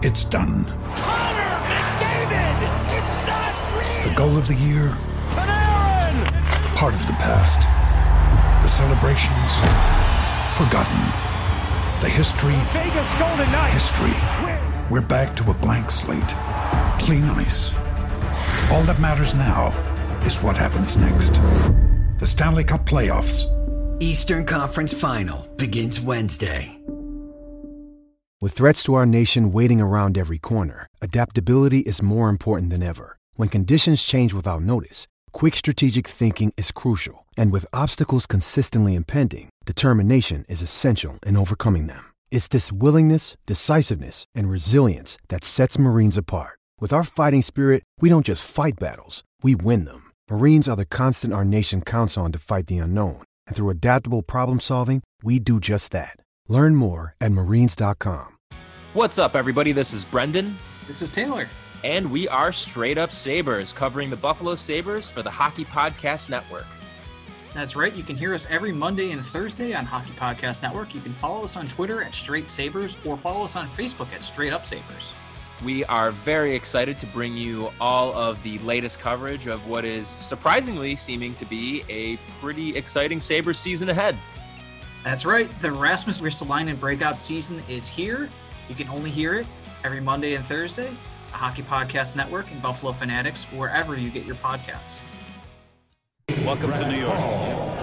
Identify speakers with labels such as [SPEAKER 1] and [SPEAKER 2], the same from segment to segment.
[SPEAKER 1] It's done.
[SPEAKER 2] Connor McDavid! It's not real!
[SPEAKER 1] The goal of the year?
[SPEAKER 2] Panarin!
[SPEAKER 1] Part of the past. The celebrations? Forgotten. The history?
[SPEAKER 2] Vegas Golden Knights!
[SPEAKER 1] History. We're back to a blank slate. Clean ice. All that matters now is what happens next. The Stanley Cup Playoffs.
[SPEAKER 3] Eastern Conference Final begins Wednesday.
[SPEAKER 4] With threats to our nation waiting around every corner, adaptability is more important than ever. When conditions change without notice, quick strategic thinking is crucial. And with obstacles consistently impending, determination is essential in overcoming them. It's this willingness, decisiveness, and resilience that sets Marines apart. With our fighting spirit, we don't just fight battles, we win them. Marines are the constant our nation counts on to fight the unknown. And through adaptable problem solving, we do just that. Learn more at marines.com.
[SPEAKER 5] What's up, everybody? This is Brendan.
[SPEAKER 6] This is Taylor.
[SPEAKER 5] And we are Straight Up Sabres, covering the Buffalo Sabres for the Hockey Podcast Network.
[SPEAKER 6] That's right. You can hear us every Monday and Thursday on Hockey Podcast Network. You can follow us on Twitter at Straight Sabres or follow us on Facebook at Straight Up Sabres.
[SPEAKER 5] We are very excited to bring you all of the latest coverage of what is surprisingly seeming to be a pretty exciting Sabres season ahead.
[SPEAKER 6] That's right. The Rasmus Ristolainen breakout season is here. You can only hear it every Monday and Thursday, the Hockey Podcast Network and Buffalo Fanatics, wherever you get your podcasts.
[SPEAKER 7] Welcome to New York.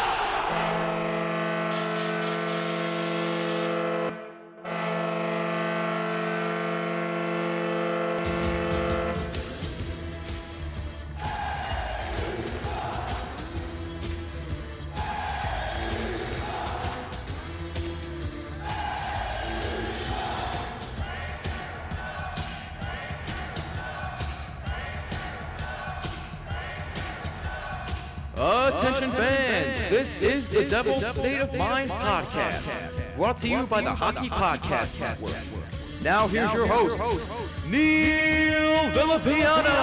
[SPEAKER 8] Attention fans, this is the Devil's State of Mind podcast, brought to you by the Hockey Podcast Network. Now here's your host, Neil Villapiano.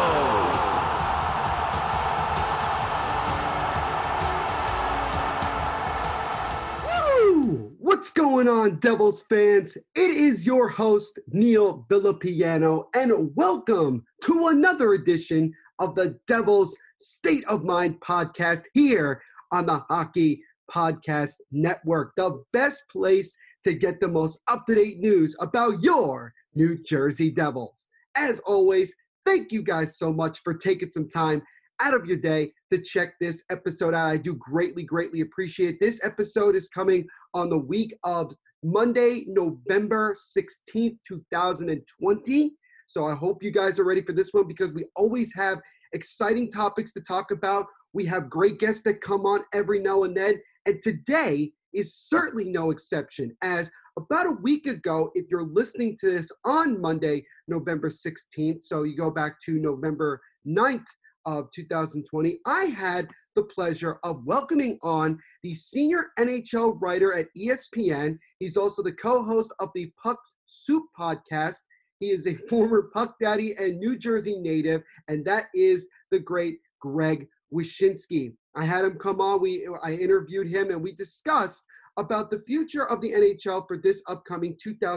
[SPEAKER 9] Woo! What's going on, Devils fans? It is your host, Neil Villapiano, and welcome to another edition of the Devils State of Mind podcast here on the Hockey Podcast Network, the best place to get the most up-to-date news about your New Jersey Devils. As always, thank you guys so much for taking some time out of your day to check this episode out. I do greatly appreciate it. This episode is coming on the week of Monday, November 16th, 2020. So I hope you guys are ready for this one because we always have exciting topics to talk about. We have great guests that come on every now and then. And today is certainly no exception, as about a week ago, if you're listening to this on Monday, November 16th, so you go back to November 9th of 2020, I had the pleasure of welcoming on the senior NHL writer at ESPN. He's also the co-host of the Puck Soup podcast. He is a former Puck Daddy and New Jersey native, and that is the great Greg Wyshynski. I had him come on. I interviewed him, and we discussed about the future of the NHL for this upcoming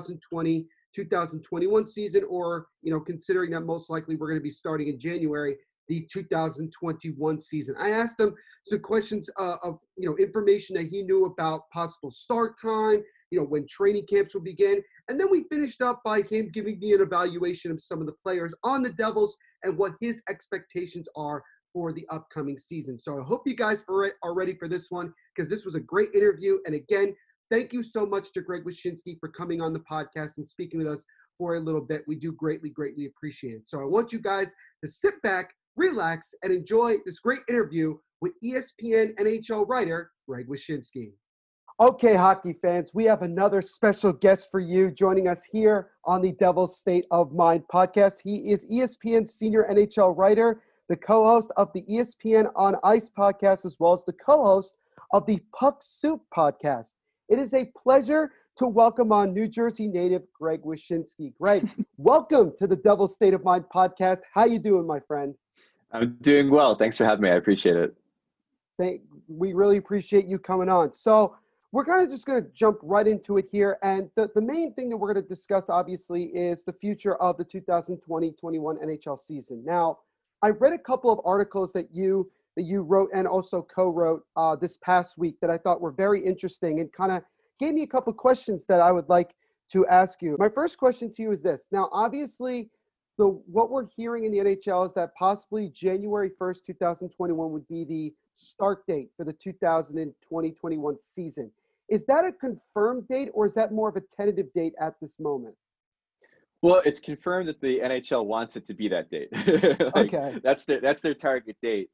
[SPEAKER 9] 2020-2021 season, or, considering that most likely we're going to be starting in January, the 2021 season. I asked him some questions of information that he knew about possible start time, when training camps will begin. And then we finished up by him giving me an evaluation of some of the players on the Devils and what his expectations are for the upcoming season. So I hope you guys are ready for this one, because this was a great interview. And again, thank you so much to Greg Wyshynski for coming on the podcast and speaking with us for a little bit. We do greatly appreciate it. So I want you guys to sit back, relax, and enjoy this great interview with ESPN NHL writer Greg Wyshynski. Okay, hockey fans, we have another special guest for you joining us here on the Devil's State of Mind podcast. He is ESPN senior NHL writer, the co-host of the ESPN on Ice podcast, as well as the co-host of the Puck Soup podcast. It is a pleasure to welcome on New Jersey native Greg Wyshynski. Greg, welcome to the Devil's State of Mind podcast. How you doing, my friend?
[SPEAKER 10] I'm doing well. Thanks for having me. I appreciate it.
[SPEAKER 9] We really appreciate you coming on. So, we're kind of just going to jump right into it here. And the main thing that we're going to discuss, obviously, is the future of the 2020-21 NHL season. Now, I read a couple of articles that you wrote and also co-wrote this past week that I thought were very interesting and kind of gave me a couple of questions that I would like to ask you. My first question to you is this. Now, obviously, what we're hearing in the NHL is that possibly January 1st, 2021 would be the start date for the 2020-21 season. Is that a confirmed date, or is that more of a tentative date at this moment?
[SPEAKER 10] Well, it's confirmed that the NHL wants it to be that date.
[SPEAKER 9] Okay.
[SPEAKER 10] That's their target date.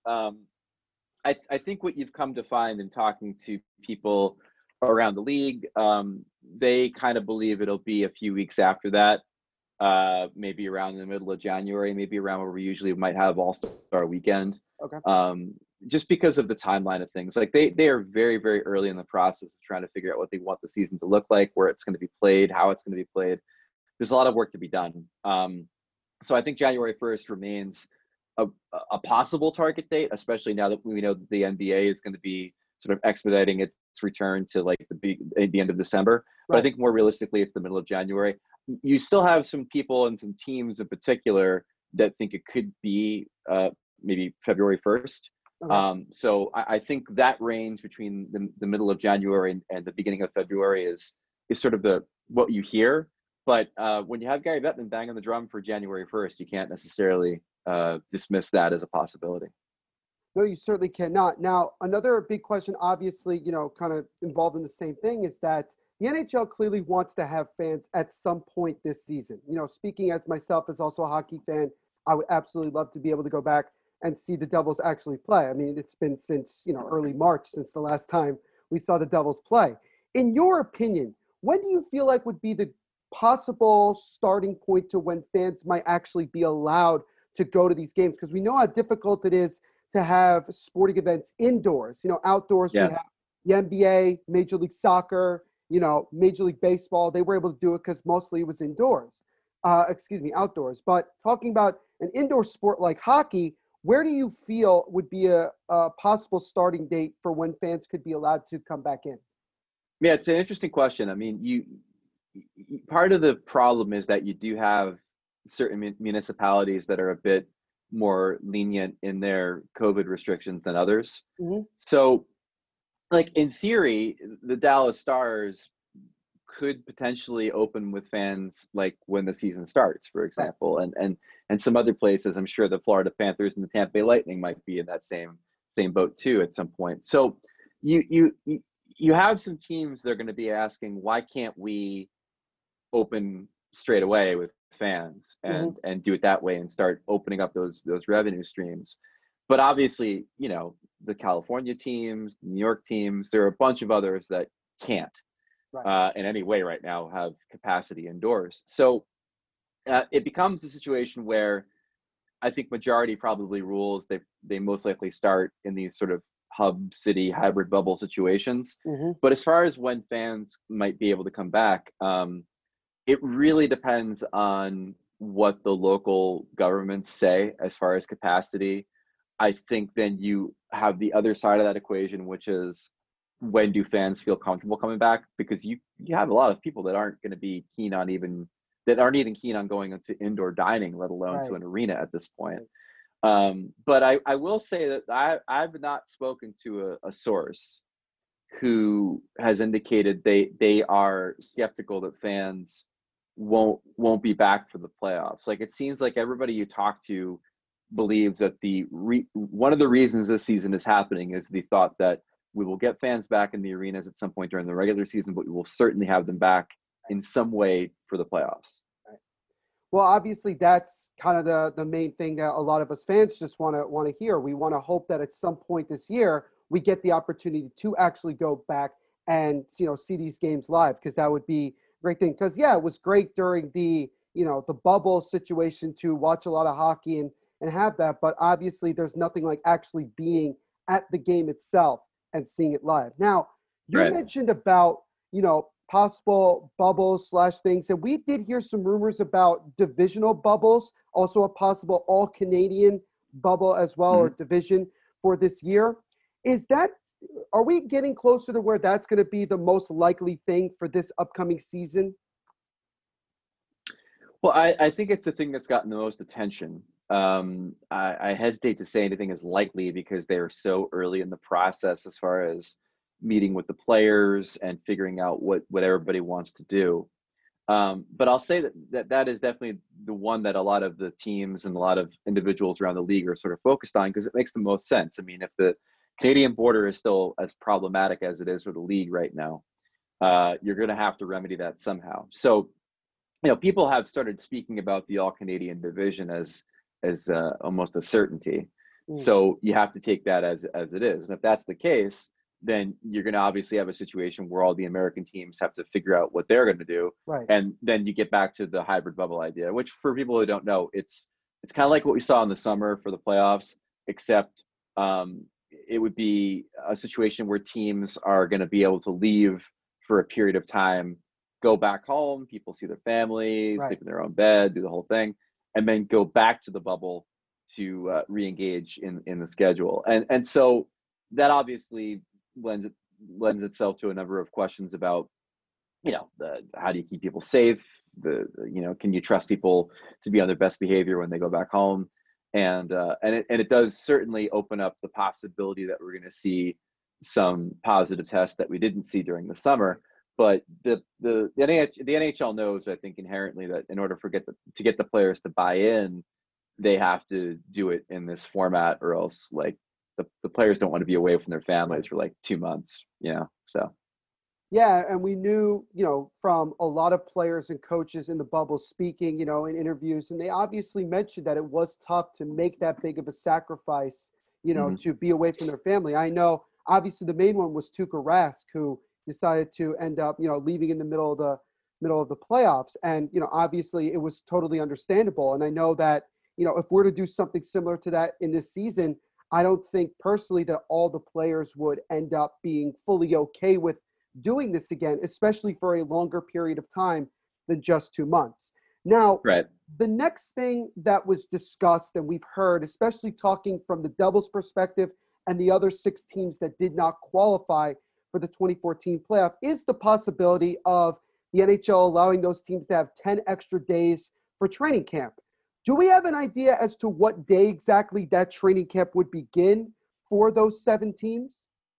[SPEAKER 10] I think what you've come to find in talking to people around the league, they kind of believe it'll be a few weeks after that, maybe around the middle of January, maybe around where we usually might have All-Star Weekend.
[SPEAKER 9] Okay.
[SPEAKER 10] Just because of the timeline of things. Like they are very, very early in the process of trying to figure out what they want the season to look like, where it's going to be played, how it's going to be played. There's a lot of work to be done. So I think January 1st remains a possible target date, especially now that we know that the NBA is going to be sort of expediting its return to like the end of December. But I think more realistically, it's the middle of January. You still have some people and some teams in particular that think it could be maybe February 1st. Okay. So I think that range between the middle of January and the beginning of February is sort of what you hear. But when you have Gary Bettman banging the drum for January 1st, you can't necessarily dismiss that as a possibility.
[SPEAKER 9] No, you certainly cannot. Now, another big question, obviously, kind of involved in the same thing, is that the NHL clearly wants to have fans at some point this season. Speaking as myself as also a hockey fan, I would absolutely love to be able to go back and see the Devils actually play. I mean, it's been since, early March since the last time we saw the Devils play. In your opinion, when do you feel like would be the possible starting point to when fans might actually be allowed to go to these games? Because we know how difficult it is to have sporting events indoors. Outdoors,
[SPEAKER 10] yeah.
[SPEAKER 9] We have the NBA, Major League Soccer, Major League Baseball. They were able to do it because mostly it was outdoors. But talking about an indoor sport like hockey, where do you feel would be a possible starting date for when fans could be allowed to come back in?
[SPEAKER 10] Yeah, it's an interesting question. I mean, part of the problem is that you do have certain municipalities that are a bit more lenient in their COVID restrictions than others.
[SPEAKER 9] Mm-hmm.
[SPEAKER 10] So, like in theory, the Dallas Stars could potentially open with fans like when the season starts, for example, and some other places. I'm sure the Florida Panthers and the Tampa Bay Lightning might be in that same boat too at some point. So you have some teams that are going to be asking, why can't we open straight away with fans and do it that way and start opening up those revenue streams? But obviously, the California teams, New York teams, there are a bunch of others that can't in any way right now have capacity indoors. So it becomes a situation where I think majority probably rules they most likely start in these sort of hub city hybrid bubble situations.
[SPEAKER 9] Mm-hmm.
[SPEAKER 10] But as far as when fans might be able to come back, it really depends on what the local governments say as far as capacity. I think then you have the other side of that equation, which is when do fans feel comfortable coming back? Because you have a lot of people that aren't going to be keen on aren't even keen on going into indoor dining, let alone to an arena at this point. But I will say that I've not spoken to a source who has indicated they are skeptical that fans won't be back for the playoffs. Like, it seems like everybody you talk to believes that one of the reasons this season is happening is the thought that we will get fans back in the arenas at some point during the regular season, but we will certainly have them back in some way for the playoffs.
[SPEAKER 9] Well, obviously that's kind of the main thing that a lot of us fans just want to hear. We want to hope that at some point this year we get the opportunity to actually go back and see these games live, because that would be a great thing. Because it was great during the the bubble situation to watch a lot of hockey and have that, but obviously there's nothing like actually being at the game itself and seeing it live. Now, you mentioned about possible bubbles / things, and we did hear some rumors about divisional bubbles, also a possible all Canadian bubble as well, or division for this year. Is that are we getting closer to where that's going to be the most likely thing for this upcoming season?
[SPEAKER 10] Well, I think it's the thing that's gotten the most attention. I hesitate to say anything is likely because they are so early in the process as far as meeting with the players and figuring out what everybody wants to do. But I'll say that is definitely the one that a lot of the teams and a lot of individuals around the league are sort of focused on because it makes the most sense. I mean, if the Canadian border is still as problematic as it is for the league right now, you're going to have to remedy that somehow. So, people have started speaking about the All-Canadian division as almost a certainty. So you have to take that as it is. And if that's the case, then you're going to obviously have a situation where all the American teams have to figure out what they're going to do.
[SPEAKER 9] Right.
[SPEAKER 10] And then you get back to the hybrid bubble idea, which for people who don't know, it's kind of like what we saw in the summer for the playoffs, except it would be a situation where teams are going to be able to leave for a period of time, go back home, people see their families, sleep in their own bed, do the whole thing, and then go back to the bubble to re-engage in the schedule. And so that obviously lends itself to a number of questions about, how do you keep people safe? Can you trust people to be on their best behavior when they go back home? And it does certainly open up the possibility that we're going to see some positive tests that we didn't see during the summer. But the NHL knows, I think, inherently that in order to get the players to buy in, they have to do it in this format, or else the players don't want to be away from their families for 2 months, so.
[SPEAKER 9] Yeah, and we knew, from a lot of players and coaches in the bubble speaking, in interviews, and they obviously mentioned that it was tough to make that big of a sacrifice, to be away from their family. I know, obviously, the main one was Tuukka Rask, who decided to end up, leaving in the middle of the playoffs. And, obviously it was totally understandable. And I know that, if we're to do something similar to that in this season, I don't think personally that all the players would end up being fully okay with doing this again, especially for a longer period of time than just 2 months. Now, the next thing that was discussed and we've heard, especially talking from the Devils perspective and the other 6 teams that did not qualify for the 2014 playoff, is the possibility of the NHL allowing those teams to have 10 extra days for training camp. Do we have an idea as to what day exactly that training camp would begin for those 7 teams?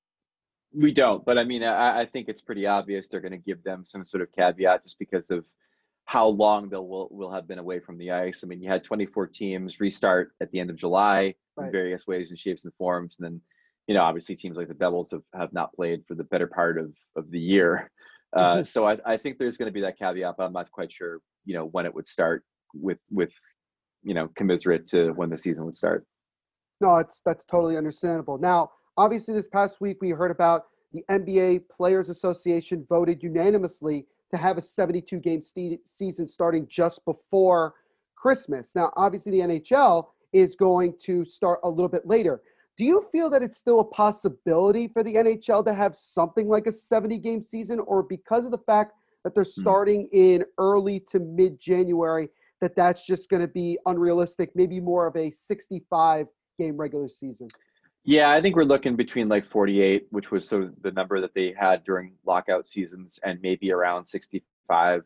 [SPEAKER 10] We don't, but I mean, I think it's pretty obvious they're going to give them some sort of caveat just because of how long will have been away from the ice. I mean, you had 24 teams restart at the end of July in various ways and shapes and forms, and then obviously teams like the Devils have not played for the better part of the year. So I think there's going to be that caveat, but I'm not quite sure, when it would start with commensurate to when the season would start.
[SPEAKER 9] No, that's totally understandable. Now, obviously this past week we heard about the NBA Players Association voted unanimously to have a 72-game season starting just before Christmas. Now, obviously the NHL is going to start a little bit later. Do you feel that it's still a possibility for the NHL to have something like a 70-game season, or because of the fact that they're starting in early to mid-January, that's just going to be unrealistic, maybe more of a 65-game regular season?
[SPEAKER 10] Yeah, I think we're looking between 48, which was sort of the number that they had during lockout seasons, and maybe around 65.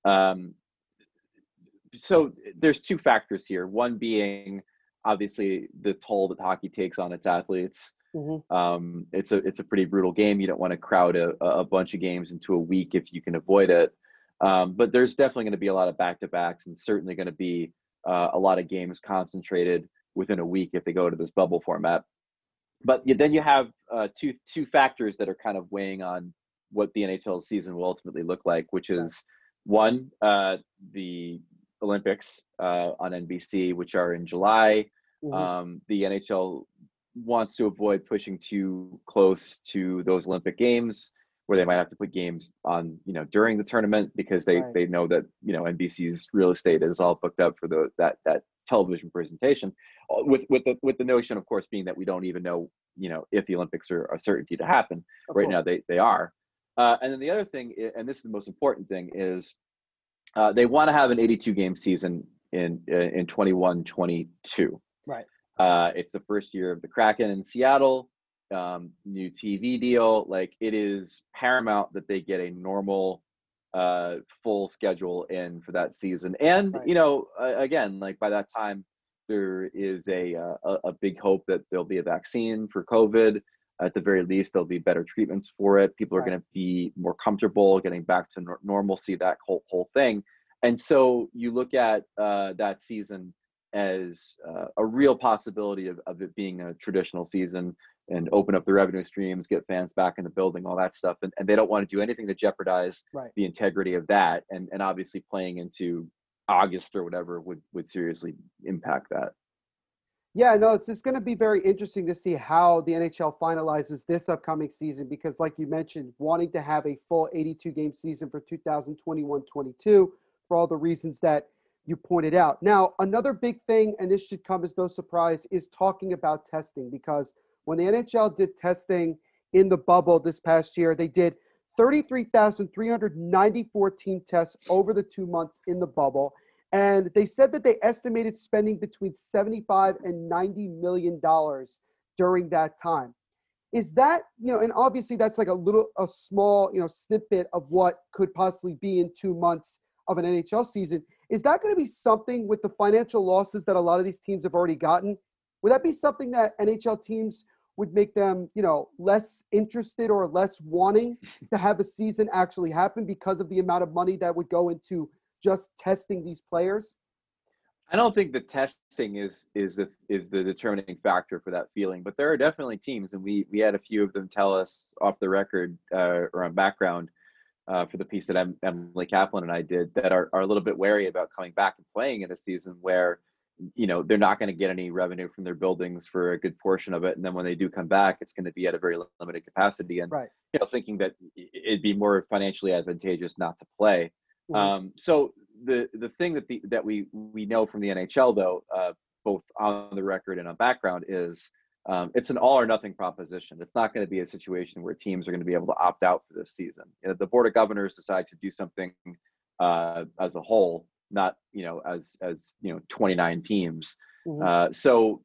[SPEAKER 10] So there's 2 factors here. One being obviously the toll that hockey takes on its athletes. It's a pretty brutal game. You don't want to crowd a bunch of games into a week if you can avoid it. But there's definitely going to be a lot of back-to-backs, and certainly going to be a lot of games concentrated within a week if they go to this bubble format. But then you have two factors that are kind of weighing on what the NHL season will ultimately look like, which is one, the Olympics on NBC, which are in July. The NHL wants to avoid pushing too close to those Olympic Games, where they might have to put games on, during the tournament, because they know that, NBC's real estate is all booked up for that television presentation, with the notion, of course, being that we don't even know, if the Olympics are a certainty to happen. Right now, they are. And then the other thing, and this is the most important thing, is they want to have an 82-game season in 21-22.
[SPEAKER 9] Right.
[SPEAKER 10] It's the first year of the Kraken in Seattle. new TV deal. Like, it is paramount that they get a normal full schedule in for that season. And again, like, by that time there is a big hope that there'll be a vaccine for COVID. At the very least, there'll be better treatments for it. People are going to be more comfortable getting back to normalcy, that whole thing. And so you look at that season as a real possibility of it being a traditional season, and open up the revenue streams, get fans back in the building, all that stuff. And they don't want to do anything to jeopardize the integrity of that. And obviously playing into August or whatever would seriously impact that.
[SPEAKER 9] Yeah, no, it's just going to be very interesting to see how the NHL finalizes this upcoming season, because like you mentioned, wanting to have a full 82-game season for 2021-22 for all the reasons that you pointed out. Now, another big thing, and this should come as no surprise, is talking about testing, because when the NHL did testing in the bubble this past year, they did 33,394 team tests over the 2 months in the bubble. And they said that they estimated spending between $75 and $90 million during that time. Is that, and obviously that's like a small, snippet of what could possibly be in 2 months of an NHL season. Is that going to be something with the financial losses that a lot of these teams have already gotten? Would that be something that NHL teams would make them, less interested or less wanting to have a season actually happen because of the amount of money that would go into just testing these players?
[SPEAKER 10] I don't think the testing is the determining factor for that feeling, but there are definitely teams, and we had a few of them tell us off the record or on background for the piece that Emily Kaplan and I did, that are a little bit wary about coming back and playing in a season where they're not going to get any revenue from their buildings for a good portion of it, and then when they do come back, it's going to be at a very limited capacity, and thinking that it'd be more financially advantageous not to play. So the thing that we know from the NHL, though, both on the record and on background, is it's an all or nothing proposition. It's not going to be a situation where teams are going to be able to opt out for this season. The Board of Governors decides to do something as a whole, not as 29 teams. So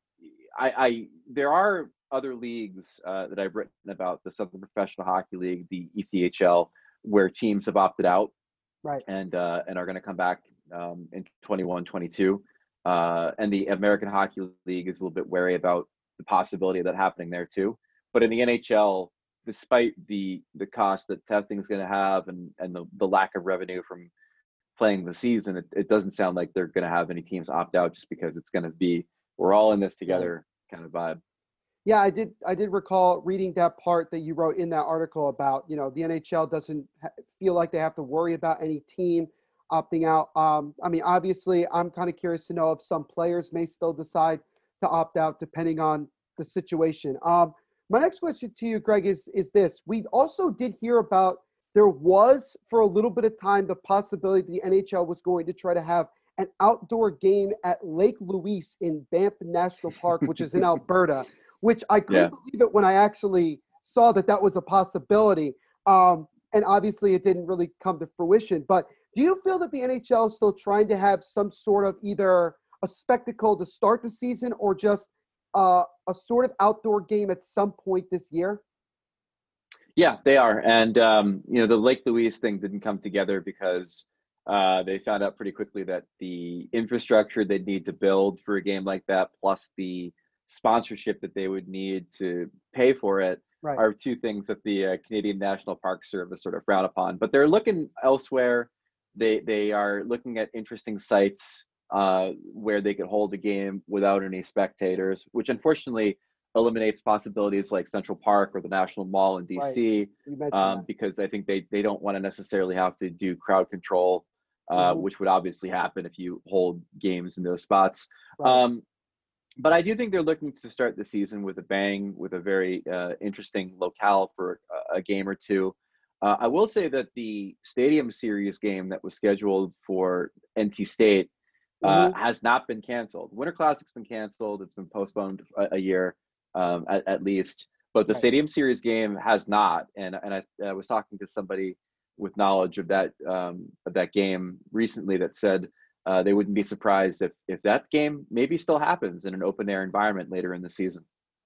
[SPEAKER 10] there are other leagues that I've written about, the Southern Professional Hockey League, the ECHL, where teams have opted out. And are going to come back in 21-22. And the American Hockey League is a little bit wary about the possibility of that happening there too. But in the NHL, despite the cost that testing is going to have and the lack of revenue from playing the season, it doesn't sound like they're going to have any teams opt out, just because it's going to be, we're all in this together kind of vibe.
[SPEAKER 9] Yeah, I did recall reading that part that you wrote in that article about, the NHL doesn't feel like they have to worry about any team opting out. I mean, obviously, I'm kind of curious to know if some players may still decide to opt out depending on the situation. My next question to you, Greg, is this. We also did hear about, there was for a little bit of time the possibility the NHL was going to try to have an outdoor game at Lake Louise in Banff National Park, which is in Alberta, which I couldn't believe it when I actually saw that was a possibility. And obviously it didn't really come to fruition. But do you feel that the NHL is still trying to have some sort of either a spectacle to start the season or just a sort of outdoor game at some point this year?
[SPEAKER 10] Yeah, they are. And, the Lake Louise thing didn't come together because they found out pretty quickly that the infrastructure they'd need to build for a game like that, plus the sponsorship that they would need to pay for it, are two things that the Canadian National Park Service sort of frown upon. But they're looking elsewhere. They are looking at interesting sites where they could hold a game without any spectators, which unfortunately eliminates possibilities like Central Park or the National Mall in DC, because I think they don't want to necessarily have to do crowd control, which would obviously happen if you hold games in those spots. But I do think they're looking to start the season with a bang, with a very interesting locale for a game or two. I will say that the Stadium Series game that was scheduled for NC State has not been canceled. Winter Classic's been canceled. It's been postponed a year at least. But the Stadium Series game has not. And I was talking to somebody with knowledge of that game recently that said they wouldn't be surprised if that game maybe still happens in an open air environment later in the season.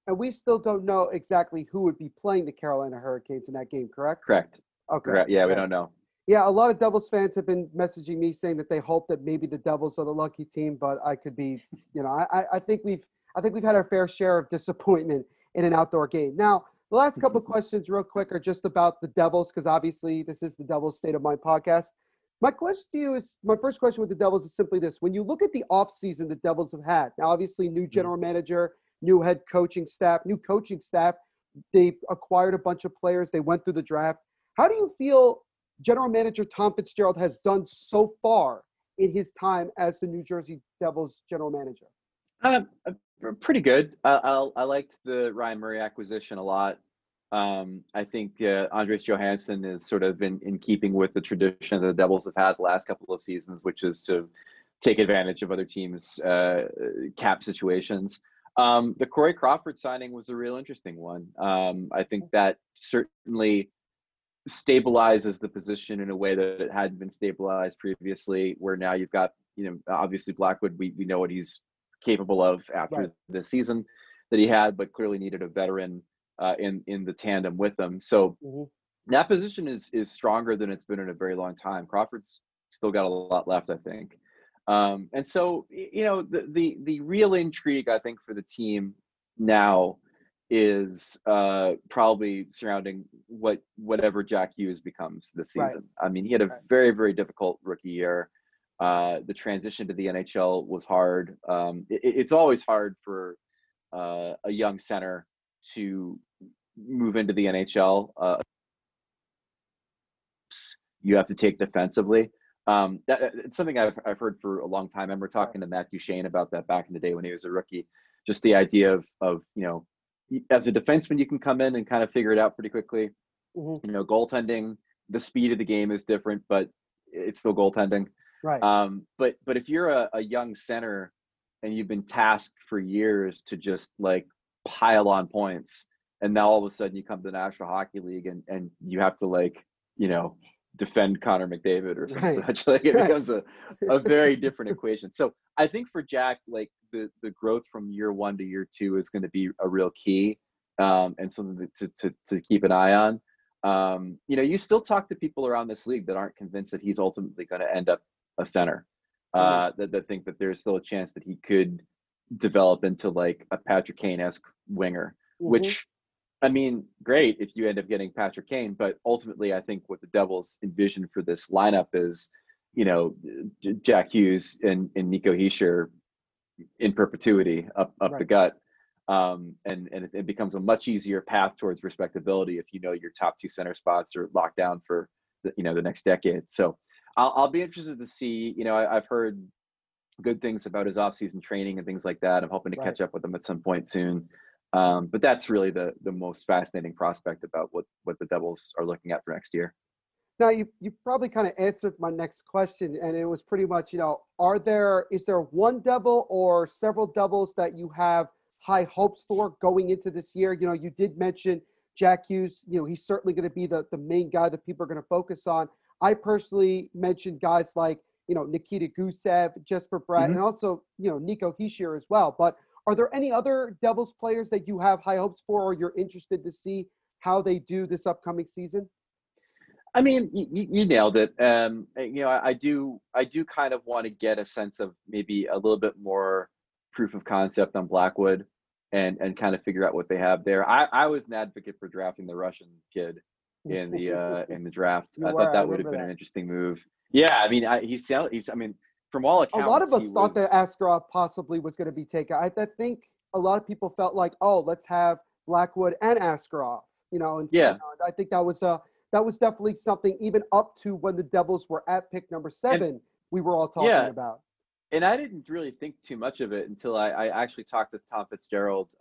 [SPEAKER 9] And we still don't know exactly who would be playing the Carolina Hurricanes in that game, correct?
[SPEAKER 10] Correct.
[SPEAKER 9] Okay.
[SPEAKER 10] Correct. Yeah, we don't know.
[SPEAKER 9] Yeah, a lot of Devils fans have been messaging me saying that they hope that maybe the Devils are the lucky team, but I could be, I think we've had our fair share of disappointment in an outdoor game. Now, the last couple of questions real quick are just about the Devils, because obviously this is the Devils State of Mind podcast. My first question with the Devils is simply this. When you look at the offseason the Devils have had, now obviously new general manager, new head coaching staff, new coaching staff, they acquired a bunch of players, they went through the draft. How do you feel general manager Tom Fitzgerald has done so far in his time as the New Jersey Devils general manager?
[SPEAKER 10] Pretty good. I liked the Ryan Murray acquisition a lot. I think Andres Johansson is sort of in keeping with the tradition that the Devils have had the last couple of seasons, which is to take advantage of other teams' cap situations. The Corey Crawford signing was a real interesting one. I think that certainly stabilizes the position in a way that it hadn't been stabilized previously, where now you've got, obviously Blackwood, we know what he's capable of after the season that he had, but clearly needed a veteran in the tandem with them. So that position is stronger than it's been in a very long time. Crawford's still got a lot left, I think. And so, the real intrigue, I think, for the team now is probably surrounding whatever Jack Hughes becomes this season. Right. I mean, he had a very, very difficult rookie year. The transition to the NHL was hard. It's always hard for a young center to move into the NHL. You have to take defensively. It's something I've heard for a long time. I remember talking to Matt Duchene about that back in the day when he was a rookie. Just the idea of as a defenseman, you can come in and kind of figure it out pretty quickly. Goaltending, the speed of the game is different, but it's still goaltending.
[SPEAKER 9] Right.
[SPEAKER 10] But if you're a young center and you've been tasked for years to just like pile on points, and now all of a sudden you come to the National Hockey League and you have to defend Connor McDavid or something such. It becomes a very different equation. So I think for Jack, the growth from year one to year two is going to be a real key, and something to keep an eye on. You still talk to people around this league that aren't convinced that he's ultimately going to end up a center, that think that there's still a chance that he could develop into a Patrick Kane-esque winger, which, I mean, great if you end up getting Patrick Kane, but ultimately I think what the Devils envision for this lineup is, Jack Hughes and Nico Hischier in perpetuity up the gut. And it becomes a much easier path towards respectability if your top two center spots are locked down for the next decade. So I'll be interested to see. I've heard good things about his off-season training and things like that. I'm hoping to catch up with him at some point soon. But that's really the most fascinating prospect about what the Devils are looking at for next year.
[SPEAKER 9] Now, you probably kind of answered my next question, and it was pretty much, is there one Devil or several Devils that you have high hopes for going into this year? You did mention Jack Hughes. He's certainly going to be the main guy that people are going to focus on. I personally mentioned guys like, Nikita Gusev, Jesper Bratt, and also, Nico Hischier as well. But are there any other Devils players that you have high hopes for, or you're interested to see how they do this upcoming season?
[SPEAKER 10] I mean, you nailed it. I do kind of want to get a sense of maybe a little bit more proof of concept on Blackwood and kind of figure out what they have there. I was an advocate for drafting the Russian kid in the draft. I thought that would have been an interesting move. Yeah, I mean, he's from all accounts,
[SPEAKER 9] a lot of us thought that Askarov possibly was going to be taken. I think a lot of people felt like, let's have Blackwood and Askarov. I think that was definitely something, even up to when the Devils were at pick number 7, we were all talking about.
[SPEAKER 10] And I didn't really think too much of it until I actually talked to Tom Fitzgerald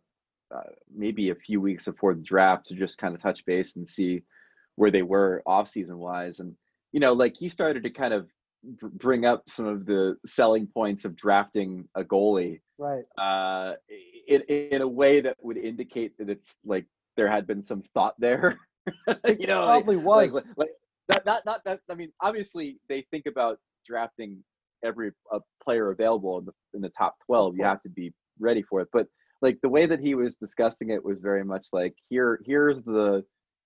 [SPEAKER 10] maybe a few weeks before the draft to just kind of touch base and see where they were off-season wise. And, he started to kind of bring up some of the selling points of drafting a goalie,
[SPEAKER 9] right?
[SPEAKER 10] In a way that would indicate that it's there had been some thought there.
[SPEAKER 9] Probably was.
[SPEAKER 10] Not that. I mean, obviously they think about drafting every player available in the top 12. You have to be ready for it. But like the way that he was discussing it was very much like here's the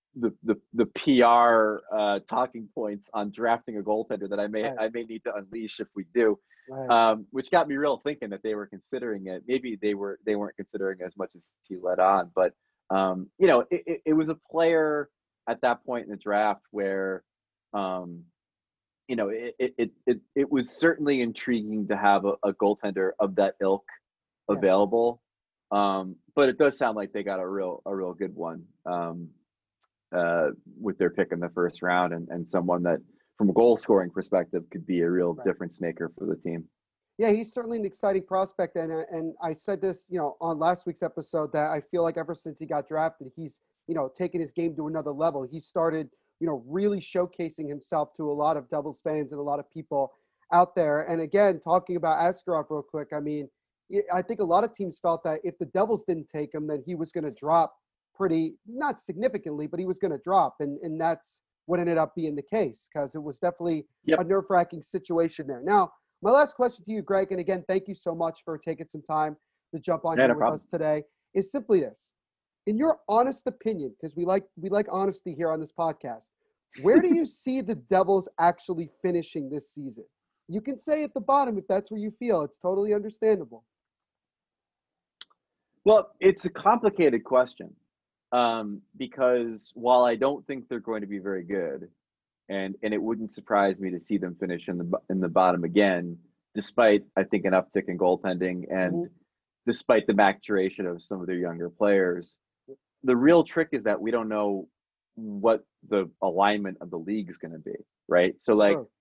[SPEAKER 10] PR talking points on drafting a goaltender that I may need to unleash if we do, which got me real thinking that they were considering it. Maybe they weren't considering as much as he let on, but it was a player at that point in the draft where it was certainly intriguing to have a goaltender of that ilk available, but it does sound like they got a real good one. With their pick in the first round and someone that from a goal scoring perspective could be a real difference maker for the team.
[SPEAKER 9] Yeah, he's certainly an exciting prospect. And I said this, on last week's episode that I feel like ever since he got drafted, he's, taken his game to another level. He started, really showcasing himself to a lot of Devils fans and a lot of people out there. And again, talking about Askarov real quick, I mean, I think a lot of teams felt that if the Devils didn't take him, then he was going to drop pretty, not significantly, but he was going to drop. And that's what ended up being the case, because it was definitely a nerve-wracking situation there. Now, my last question to you, Greg, and again, thank you so much for taking some time to jump on here with us today, is simply this. In your honest opinion, because we like honesty here on this podcast, where do you see the Devils actually finishing this season? You can say at the bottom if that's where you feel. It's totally understandable.
[SPEAKER 10] Well, it's a complicated question. Because while I don't think they're going to be very good, and it wouldn't surprise me to see them finish in the bottom again, despite I think an uptick in goaltending and despite the maturation of some of their younger players, the real trick is that we don't know what the alignment of the league is going to be, right? So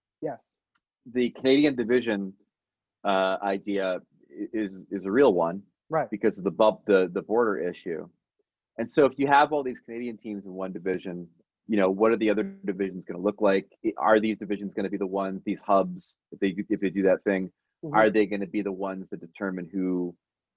[SPEAKER 10] the Canadian division idea is a real one,
[SPEAKER 9] right? Because
[SPEAKER 10] of the border issue. And so if you have all these Canadian teams in one division, what are the other divisions going to look like? Are these divisions going to be the ones, these hubs, if they do that thing, are they going to be the ones that determine who,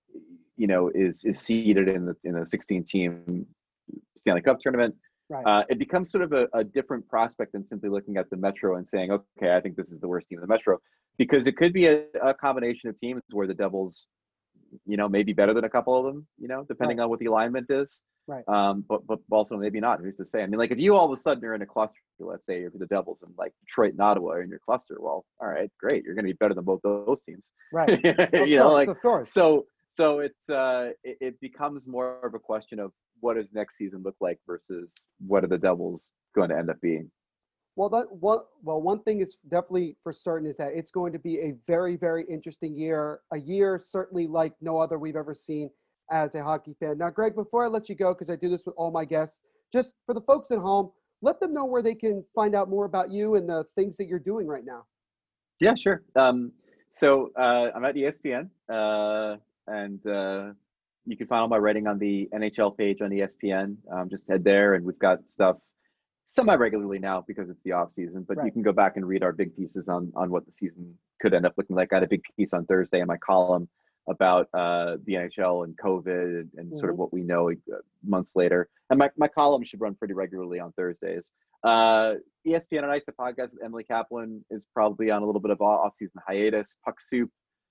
[SPEAKER 10] is seeded in the 16-team Stanley Cup tournament?
[SPEAKER 9] Right.
[SPEAKER 10] It becomes sort of a different prospect than simply looking at the Metro and saying, okay, I think this is the worst team in the Metro, because it could be a combination of teams where the Devils maybe better than a couple of them, depending on what the alignment is.
[SPEAKER 9] Right.
[SPEAKER 10] But also maybe not. Who's to say? I mean, like if you all of a sudden are in a cluster, let's say you're for the Devils and like Detroit and Ottawa are in your cluster, well, all right, great. You're going to be better than both those teams.
[SPEAKER 9] Right. Of course.
[SPEAKER 10] So it's it becomes more of a question of what does next season look like versus what are the Devils going to end up being.
[SPEAKER 9] Well, one thing is definitely for certain is that it's going to be a very, very interesting year, a year certainly like no other we've ever seen as a hockey fan. Now, Greg, before I let you go, because I do this with all my guests, just for the folks at home, let them know where they can find out more about you and the things that you're doing right now.
[SPEAKER 10] Yeah, sure. So I'm at ESPN, and you can find all my writing on the NHL page on ESPN. Just head there, and we've got stuff semi-regularly now because it's the off season, but you can go back and read our big pieces on what the season could end up looking like. I had a big piece on Thursday in my column about the NHL and COVID and sort of what we know months later. And my column should run pretty regularly on Thursdays. ESPN on Ice, the podcast with Emily Kaplan, is probably on a little bit of off-season hiatus. Puck Soup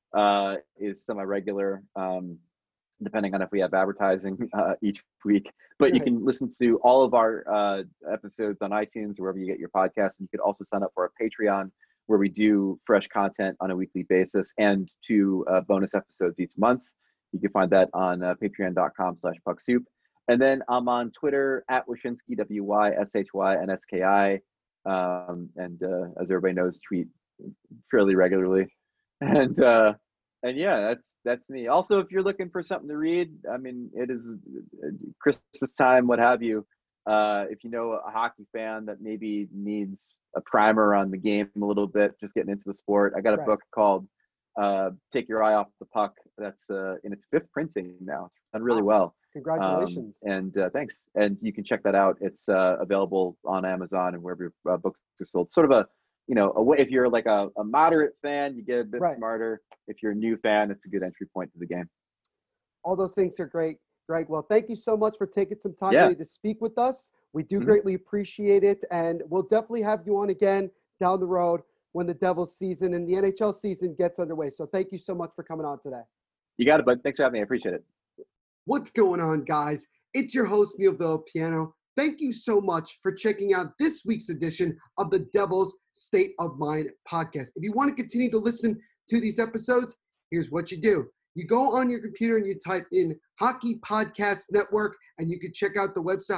[SPEAKER 10] is semi-regular, depending on if we have advertising each week. But you can listen to all of our episodes on iTunes or wherever you get your podcasts. And you could also sign up for our Patreon, where we do fresh content on a weekly basis and 2 bonus episodes each month. You can find that on patreon.com/pucksoup. And then I'm on Twitter at Wyshynski, WYSHYNSKI. And as everybody knows, tweet fairly regularly. And yeah, that's me. Also, if you're looking for something to read, I mean, it is Christmas time, what have you. If you know a hockey fan that maybe needs a primer on the game a little bit, just getting into the sport, I got a book called Take Your Eye Off the Puck. That's in its 5th printing now. It's done really well.
[SPEAKER 9] Congratulations.
[SPEAKER 10] And thanks. And you can check that out. It's available on Amazon and wherever books are sold. Sort of a way, if you're like a moderate fan, you get a bit smarter. If you're a new fan, it's a good entry point to the game.
[SPEAKER 9] All those things are great, Greg. Well, thank you so much for taking some time today to speak with us. We do greatly appreciate it, and we'll definitely have you on again down the road when the Devils season and the NHL season gets underway. So thank you so much for coming on today.
[SPEAKER 10] You got it, bud. Thanks for having me. I appreciate it.
[SPEAKER 9] What's going on, guys? It's your host, Neil Villapiano. Thank you so much for checking out this week's edition of the Devil's State of Mind podcast. If you want to continue to listen to these episodes, here's what you do. You go on your computer and you type in Hockey Podcast Network, and you can check out the website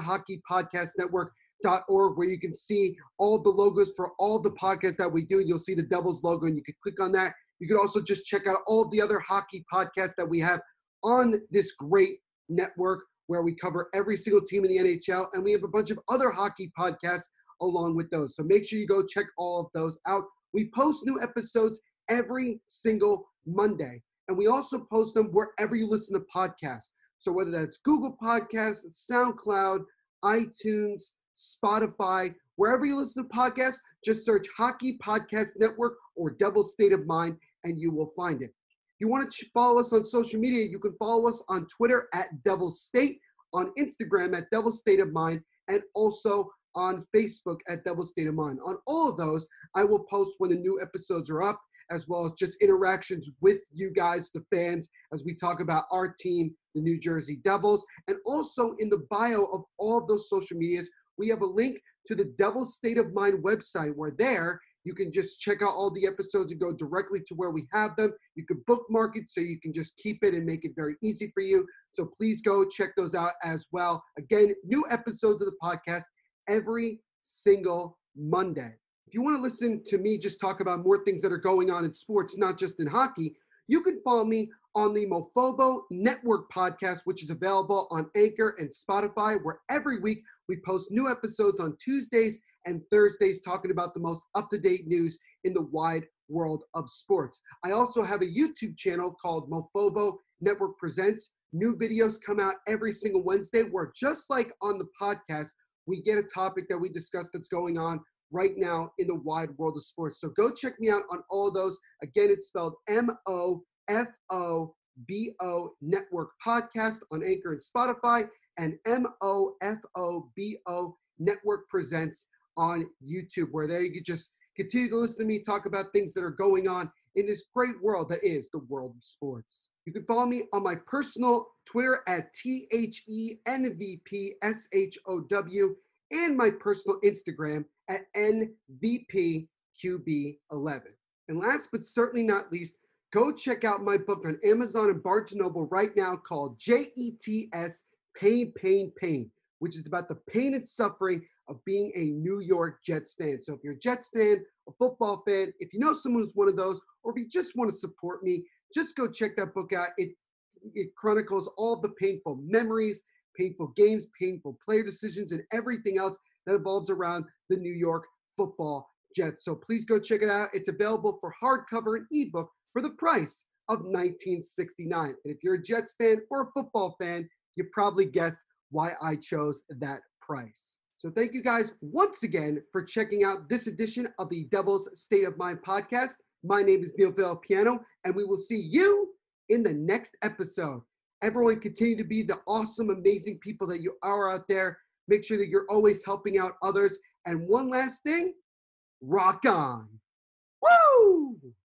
[SPEAKER 9] hockeypodcastnetwork.org, where you can see all the logos for all the podcasts that we do. You'll see the Devils logo, and you can click on that. You could also just check out all the other hockey podcasts that we have on this great network, where we cover every single team in the NHL, and we have a bunch of other hockey podcasts along with those. So make sure you go check all of those out. We post new episodes every single Monday, and we also post them wherever you listen to podcasts. So whether that's Google Podcasts, SoundCloud, iTunes, Spotify, wherever you listen to podcasts, just search Hockey Podcast Network or Devil's State of Mind, and you will find it. If you want to follow us on social media, you can follow us on Twitter at Devil's State, on Instagram at Devil's State of Mind, and also on Facebook at Devil's State of Mind. On all of those, I will post when the new episodes are up, as well as just interactions with you guys, the fans, as we talk about our team, the New Jersey Devils. And also in the bio of all of those social medias, we have a link to the Devil's State of Mind website, where there you can just check out all the episodes and go directly to where we have them. You can bookmark it so you can just keep it and make it very easy for you. So please go check those out as well. Again, new episodes of the podcast every single Monday. If you want to listen to me just talk about more things that are going on in sports, not just in hockey, you can follow me on the Mofobo Network podcast, which is available on Anchor and Spotify, where every week we post new episodes on Tuesdays and Thursdays talking about the most up-to-date news in the wide world of sports. I also have a YouTube channel called Mofobo Network Presents. New videos come out every single Wednesday, where just like on the podcast, we get a topic that we discuss that's going on right now in the wide world of sports. So go check me out on all of those. Again, it's spelled Mofobo Network Podcast on Anchor and Spotify, and Mofobo Network Presents on YouTube, where there you can just continue to listen to me talk about things that are going on in this great world that is the world of sports. You can follow me on my personal Twitter at THENVPSHOW, and my personal Instagram at NVPQB11. And last but certainly not least, go check out my book on Amazon and Barnes & Noble right now called JETS Pain, Pain, Pain, which is about the pain and suffering of being a New York Jets fan. So if you're a Jets fan, a football fan, if you know someone who's one of those, or if you just want to support me, just go check that book out. It chronicles all the painful memories, painful games, painful player decisions, and everything else that evolves around the New York Football Jets. So please go check it out. It's available for hardcover and ebook for the price of $19.69. And if you're a Jets fan or a football fan, you probably guessed why I chose that price. So thank you guys once again for checking out this edition of the Devil's State of Mind podcast. My name is Neil Villapiano, and we will see you in the next episode. Everyone continue to be the awesome, amazing people that you are out there. Make sure that you're always helping out others. And one last thing, rock on. Woo!